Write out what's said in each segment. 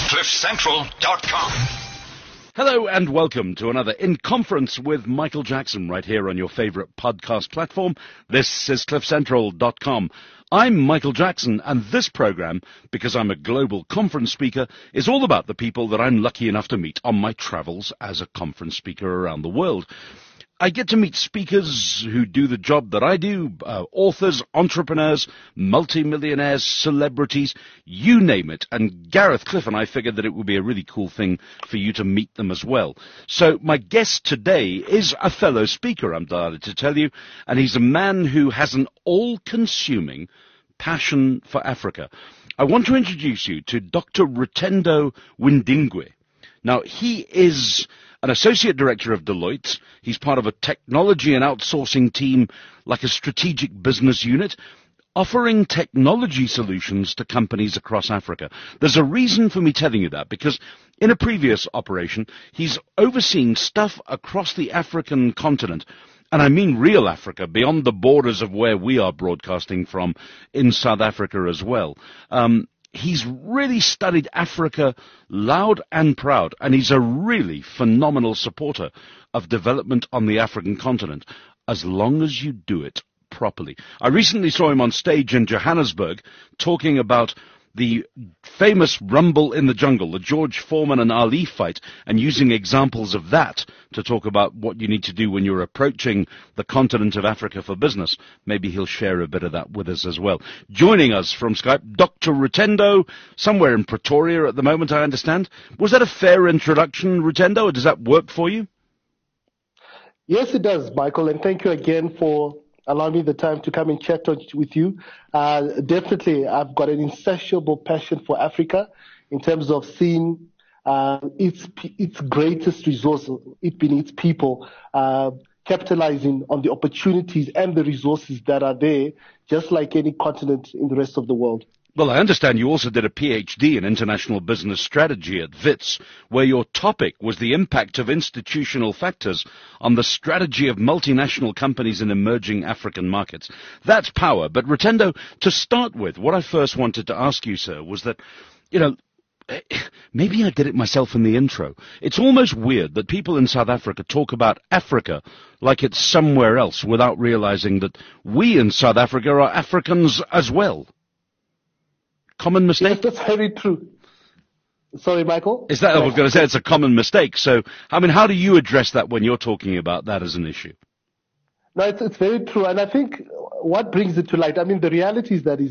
CliffCentral.com. Hello and welcome to another In Conference with Michael Jackson right here on your favorite podcast platform. This is CliffCentral.com. I'm Michael Jackson, and this program, because I'm a global conference speaker, is all about the people that I'm lucky enough to meet on my travels as a conference speaker around the world. I get to meet speakers who do the job that I do, authors, entrepreneurs, multimillionaires, celebrities, you name it. And Gareth Cliff and I figured that it would be a really cool thing for you to meet them as well. So my guest today is a fellow speaker, I'm delighted to tell you, and he's a man who has an all-consuming passion for Africa. I want to introduce you to Dr. Rutendo Windingwe. Now, he is an associate director of Deloitte. He's part of a technology and outsourcing team like a strategic business unit, offering technology solutions to companies across Africa. There's a reason for me telling you that, because in a previous operation, he's overseen stuff across the African continent, and I mean real Africa, beyond the borders of where we are broadcasting from in South Africa as well. He's really studied Africa loud and proud, and he's a really phenomenal supporter of development on the African continent, as long as you do it properly. I recently saw him on stage in Johannesburg talking about the famous Rumble in the Jungle, the George Foreman and Ali fight, and using examples of that to talk about what you need to do when you're approaching the continent of Africa for business. Maybe he'll share a bit of that with us as well. Joining us from Skype, Dr. Rutendo, somewhere in Pretoria at the moment, I understand. Was that a fair introduction, Rutendo, or does that work for you? Yes, it does, Michael, and thank you again for allow me the time to come and chat with you. Definitely, I've got an insatiable passion for Africa in terms of seeing its greatest resource, it being its people, capitalizing on the opportunities and the resources that are there, just like any continent in the rest of the world. Well, I understand you also did a PhD in international business strategy at WITS, where your topic was the impact of institutional factors on the strategy of multinational companies in emerging African markets. That's power. But Rutendo, to start with, what I first wanted to ask you, sir, was that, maybe I did it myself in the intro. It's almost weird that people in South Africa talk about Africa like it's somewhere else without realizing that we in South Africa are Africans as well. Common mistake? Yes, that's very true. Sorry, Michael? Is that, I was going to say it's a common mistake. So, I mean, how do you address that when you're talking about that as an issue? No, it's very true. And I think what brings it to light, I mean, the reality is that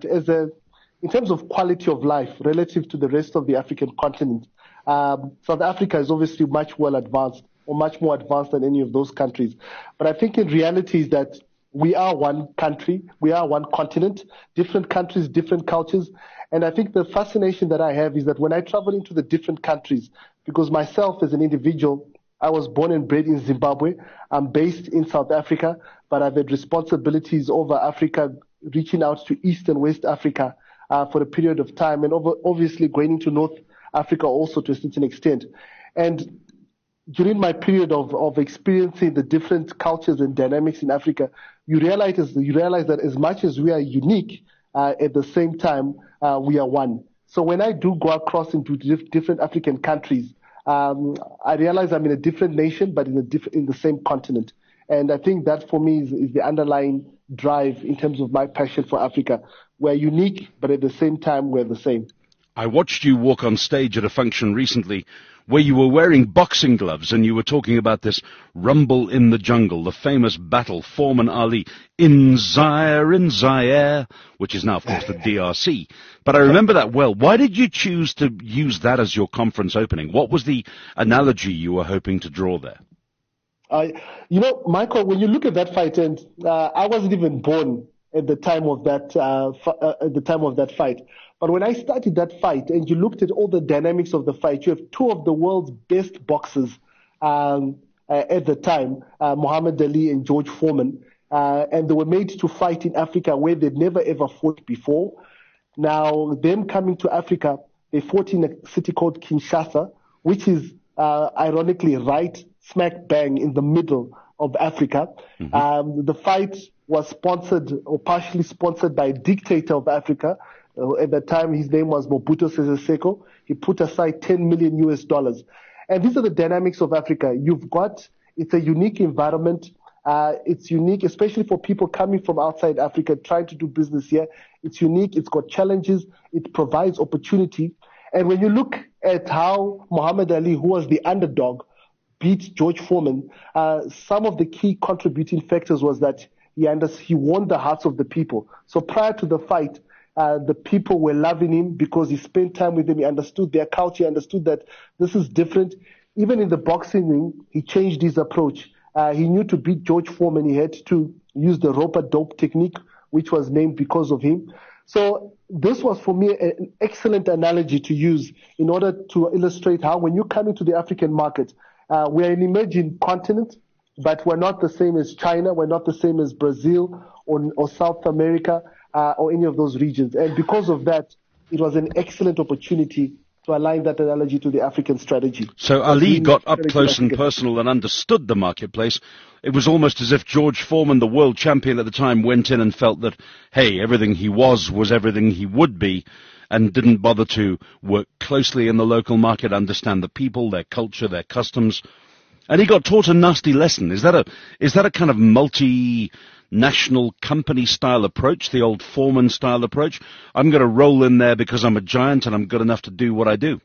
in terms of quality of life relative to the rest of the African continent, South Africa is obviously much well advanced, or much more advanced than any of those countries. But I think in reality is that we are one country, we are one continent, different countries, different cultures. And I think the fascination that I have is that when I travel into the different countries, because myself as an individual, I was born and bred in Zimbabwe, I'm based in South Africa, but I've had responsibilities over Africa, reaching out to East and West Africa for a period of time, and obviously going into North Africa also to a certain extent. And during my period of experiencing the different cultures and dynamics in Africa, you realize that as much as we are unique, at the same time, we are one. So when I do go across into different African countries, I realize I'm in a different nation, but in the same continent. And I think that for me is the underlying drive in terms of my passion for Africa. We're unique, but at the same time, we're the same. I watched you walk on stage at a function recently where you were wearing boxing gloves and you were talking about this Rumble in the Jungle, the famous battle, Foreman Ali, in Zaire, which is now, of course, the DRC. But I remember that well. Why did you choose to use that as your conference opening? What was the analogy you were hoping to draw there? Michael, when you look at that fight, and I wasn't even born at the time of that fight. But when I started that fight and you looked at all the dynamics of the fight, you have two of the world's best boxers at the time, Muhammad Ali and George Foreman, and they were made to fight in Africa where they'd never ever fought before. Now, them coming to Africa, they fought in a city called Kinshasa, which is ironically right smack bang in the middle of Africa. Mm-hmm. The fight was sponsored or partially sponsored by a dictator of Africa, At that time, his name was Mobutu Sese Seko. He put aside $10 million US. And these are the dynamics of Africa. It's a unique environment. It's unique, especially for people coming from outside Africa, trying to do business here. It's unique. It's got challenges. It provides opportunity. And when you look at how Muhammad Ali, who was the underdog, beat George Foreman, some of the key contributing factors was that he won the hearts of the people. So prior to the fight, the people were loving him because he spent time with them. He understood their culture. He understood that this is different. Even in the boxing ring, he changed his approach. He knew to beat George Foreman, he had to use the rope-a-dope technique, which was named because of him. So this was, for me, an excellent analogy to use in order to illustrate how when you come into the African market, we're an emerging continent, but we're not the same as China. We're not the same as Brazil or South America or any of those regions. And because of that, it was an excellent opportunity to align that analogy to the African strategy. So Ali got up close and personal and understood the marketplace. It was almost as if George Foreman, the world champion at the time, went in and felt that, hey, everything he was everything he would be, and didn't bother to work closely in the local market, understand the people, their culture, their customs. And he got taught a nasty lesson. Is that a kind of multi-national company-style approach, the old Foreman-style approach? I'm going to roll in there because I'm a giant and I'm good enough to do what I do.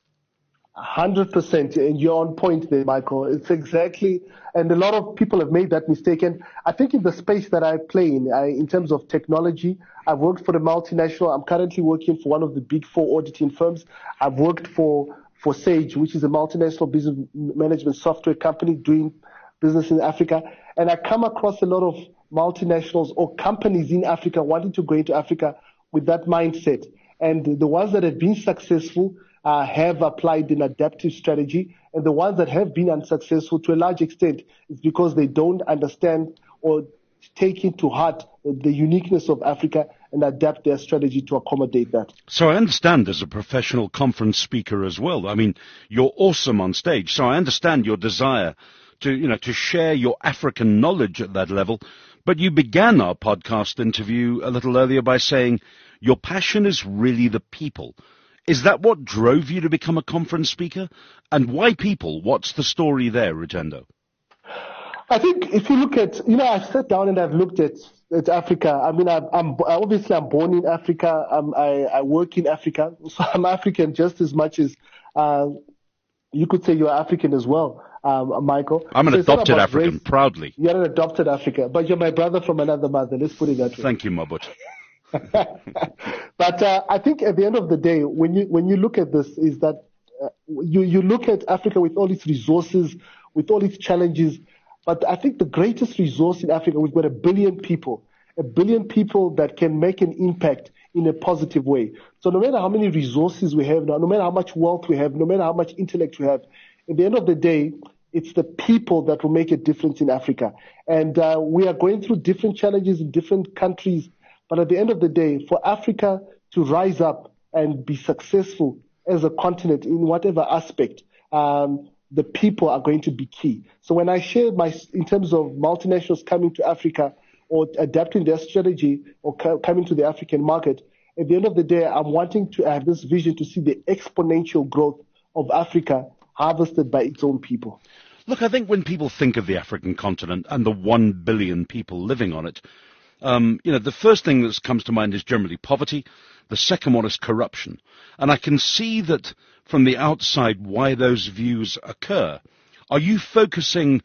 100%, and you're on point there, Michael. It's exactly, and a lot of people have made that mistake. And I think in the space that I play in terms of technology, I've worked for a multinational. I'm currently working for one of the big four auditing firms. I've worked for Sage, which is a multinational business management software company doing business in Africa. And I come across a lot of multinationals or companies in Africa wanting to go into Africa with that mindset. And the ones that have been successful have applied an adaptive strategy, and the ones that have been unsuccessful to a large extent is because they don't understand or take into heart the uniqueness of Africa and adapt their strategy to accommodate that. So I understand as a professional conference speaker as well. I mean, you're awesome on stage, so I understand your desire to share your African knowledge at that level. But you began our podcast interview a little earlier by saying your passion is really the people. Is that what drove you to become a conference speaker? And why people? What's the story there, Rutendo? I think if you look at, I've sat down and I've looked at Africa. I mean, I'm born in Africa. I work in Africa. So I'm African just as much as you could say you're African as well, Michael. I'm an adopted African, proudly. You're an adopted African, but you're my brother from another mother. Let's put it that way. Thank you, Mabut. But I think at the end of the day, when you look at this, is that you look at Africa with all its resources, with all its challenges. But I think the greatest resource in Africa, we've got a billion people that can make an impact in a positive way. So no matter how many resources we have now, no matter how much wealth we have, no matter how much intellect we have, at the end of the day, it's the people that will make a difference in Africa. And we are going through different challenges in different countries. But at the end of the day, for Africa to rise up and be successful as a continent in whatever aspect, the people are going to be key. So when I share in terms of multinationals coming to Africa or adapting their strategy or coming to the African market, at the end of the day, I'm wanting to have this vision to see the exponential growth of Africa harvested by its own people. Look, I think when people think of the African continent and the 1 billion people living on it, the first thing that comes to mind is generally poverty. The second one is corruption. And I can see that from the outside why those views occur. Are you focusing,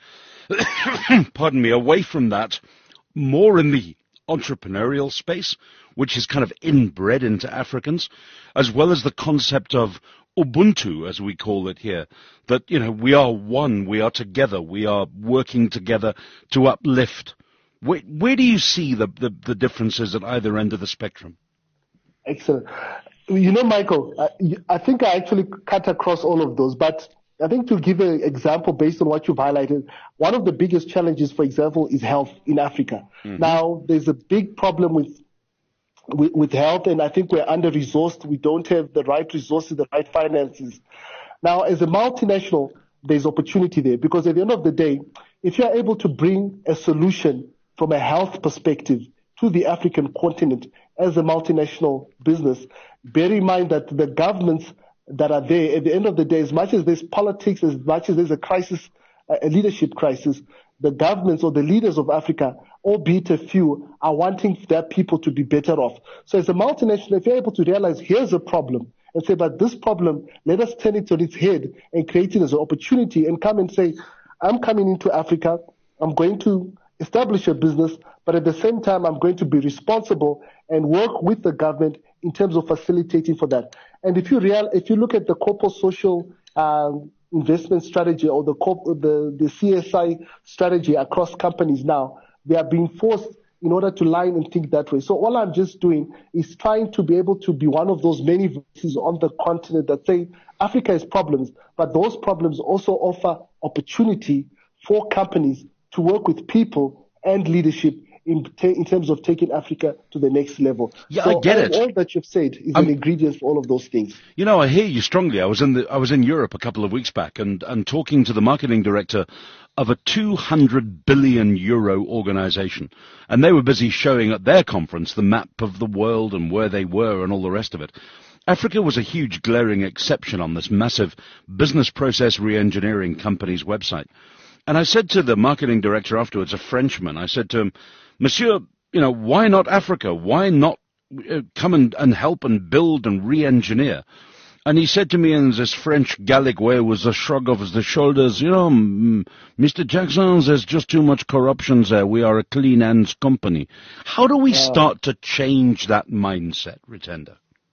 away from that, more in the entrepreneurial space, which is kind of inbred into Africans, as well as the concept of Ubuntu, as we call it here, that, we are one, we are together, we are working together to uplift? Where do you see the differences at either end of the spectrum? Excellent. Michael, I think I actually cut across all of those, but I think to give an example based on what you've highlighted, one of the biggest challenges, for example, is health in Africa. Mm-hmm. Now, there's a big problem with health, and I think we're under-resourced. We don't have the right resources, the right finances. Now, as a multinational, there's opportunity there, because at the end of the day, if you're able to bring a solution from a health perspective to the African continent as a multinational business, bear in mind that the governments that are there, at the end of the day, as much as there's politics, as much as there's a crisis, a leadership crisis, the governments or the leaders of Africa, albeit a few, are wanting their people to be better off. So as a multinational, if you're able to realize here's a problem and say, but this problem, let us turn it on its head and create it as an opportunity and come and say, I'm coming into Africa, I'm going to establish a business, but at the same time, I'm going to be responsible and work with the government in terms of facilitating for that. And if you look at the corporate social investment strategy or the CSI strategy across companies now, they are being forced in order to line and think that way. So all I'm just doing is trying to be able to be one of those many voices on the continent that say Africa has problems, but those problems also offer opportunity for companies to work with people and leadership in terms of taking Africa to the next level. Yeah, so I get it. All that you've said is an ingredient for all of those things. You know, I hear you strongly. I was in Europe a couple of weeks back and talking to the marketing director of a 200 billion euro organization. And they were busy showing at their conference the map of the world and where they were and all the rest of it. Africa was a huge glaring exception on this massive business process re-engineering company's website. And I said to the marketing director afterwards, a Frenchman, I said to him, Monsieur, why not Africa? Why not come and help and build and re-engineer? And he said to me in this French Gallic way with a shrug of the shoulders, Mr. Jackson, there's just too much corruption there. We are a clean hands company. How do we start to change that mindset, Rutendo?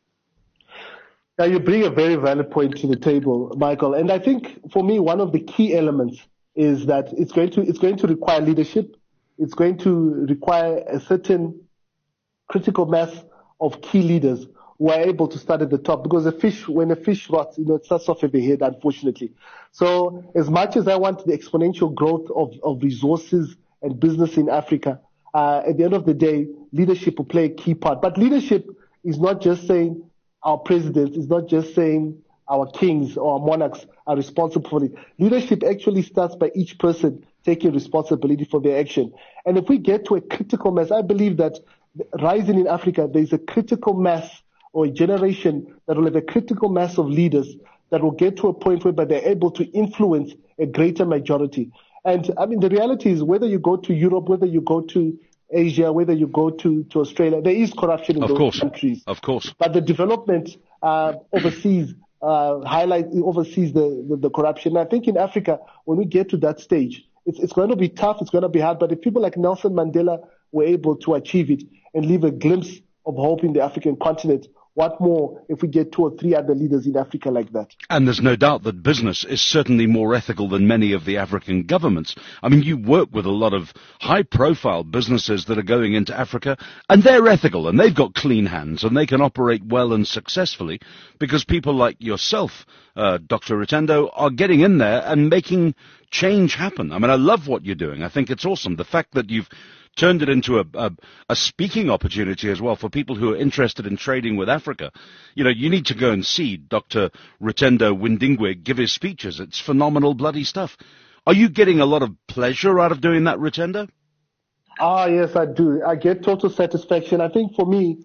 Now you bring a very valid point to the table, Michael. And I think for me, one of the key elements is that it's going to require leadership. It's going to require a certain critical mass of key leaders who are able to start at the top, because when a fish rots, it starts off at the head, unfortunately. So as much as I want the exponential growth of resources and business in Africa, at the end of the day, leadership will play a key part. But leadership is not just saying our president, is not just saying our kings or our monarchs are responsible for it. Leadership actually starts by each person taking responsibility for their action. And if we get to a critical mass, I believe that rising in Africa, there's a critical mass or a generation that will have a critical mass of leaders that will get to a point whereby they're able to influence a greater majority. And I mean, the reality is whether you go to Europe, whether you go to Asia, whether you go to Australia, there is corruption in those countries. Of course. But the development overseas oversees the corruption. And I think in Africa, when we get to that stage, it's going to be tough, it's going to be hard, but if people like Nelson Mandela were able to achieve it and leave a glimpse of hope in the African continent, what more if we get 2 or 3 other leaders in Africa like that? And there's no doubt that business is certainly more ethical than many of the African governments. I mean, you work with a lot of high-profile businesses that are going into Africa, and they're ethical, and they've got clean hands, and they can operate well and successfully because people like yourself, Dr. Rutendo, are getting in there and making change happen. I mean, I love what you're doing. I think it's awesome. The fact that you've turned it into a speaking opportunity as well for people who are interested in trading with Africa. You need to go and see Dr. Rutendo Windingwe give his speeches. It's phenomenal bloody stuff. Are you getting a lot of pleasure out of doing that, Rutendo? Yes, I do. I get total satisfaction. I think for me,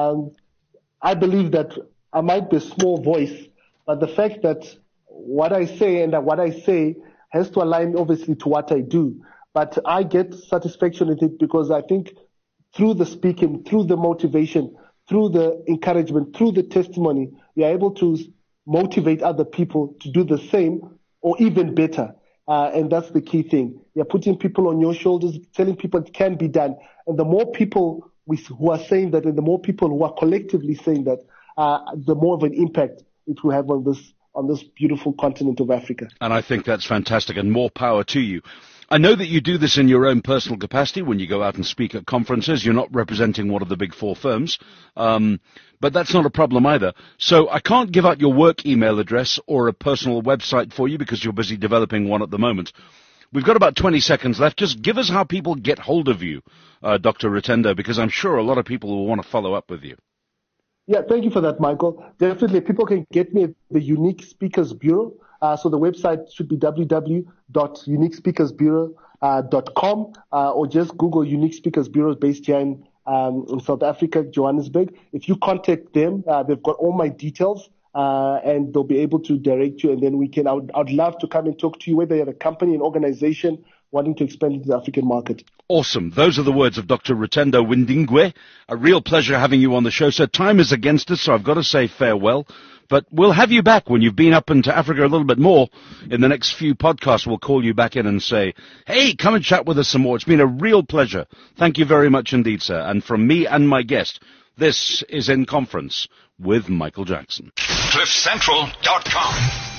I believe that I might be a small voice, but the fact that what I say and that what I say has to align obviously to what I do. But I get satisfaction in it because I think through the speaking, through the motivation, through the encouragement, through the testimony, we are able to motivate other people to do the same or even better. And that's the key thing. You're putting people on your shoulders, telling people it can be done. And the more people who are saying that and the more people who are collectively saying that, the more of an impact it will have on this beautiful continent of Africa. And I think that's fantastic, and more power to you. I know that you do this in your own personal capacity when you go out and speak at conferences. You're not representing one of the big 4 firms, but that's not a problem either. So I can't give out your work email address or a personal website for you because you're busy developing one at the moment. We've got about 20 seconds left. Just give us how people get hold of you, Dr. Rutendo, because I'm sure a lot of people will want to follow up with you. Yeah, thank you for that, Michael. Definitely, people can get me at the Unique Speakers Bureau. So the website should be www.uniquespeakersbureau.com or just Google Unique Speakers Bureau based here in in South Africa, Johannesburg. If you contact them, they've got all my details. And they'll be able to direct you, and then I'd love to come and talk to you, whether you're a company, an organization wanting to expand into the African market. Awesome. Those are the words of Dr. Rutendo Windingwe. A real pleasure having you on the show. So time is against us, so I've got to say farewell. But we'll have you back when you've been up into Africa a little bit more. In the next few podcasts, we'll call you back in and say, hey, come and chat with us some more. It's been a real pleasure. Thank you very much indeed, sir. And from me and my guest, this is In Conference with Michael Jackson. CliffCentral.com